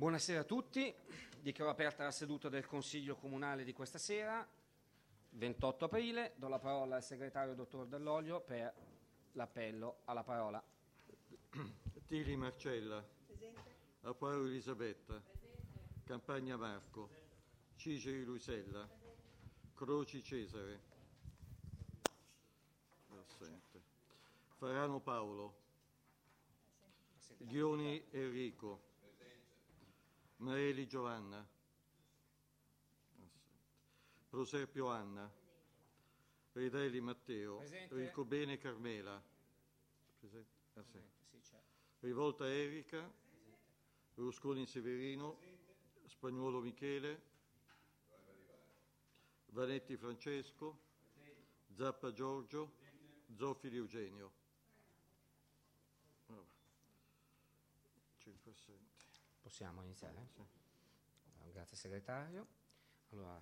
Buonasera a tutti, dichiaro aperta la seduta del Consiglio Comunale di questa sera, 28 aprile. Do la parola al segretario dottor Dall'Olio per l'appello alla parola. Tili Marcella. Presente. Aparo Elisabetta. Presente. Campagna Marco. Cigeri Luisella. Croci Cesare. Assente. Farano Paolo. Ghioni Enrico. Maeli Giovanna. Assente. Proserpio Anna. Redeli Matteo. Presente. Ricobene Carmela. Presente. Assente. Sì, certo. Rivolta Erika. Rusconi Severino. Spagnuolo Michele. Vanetti Francesco. Zappa Giorgio. Zoffili Eugenio. 5 assenti. Possiamo iniziare? Sì. Grazie segretario. Allora,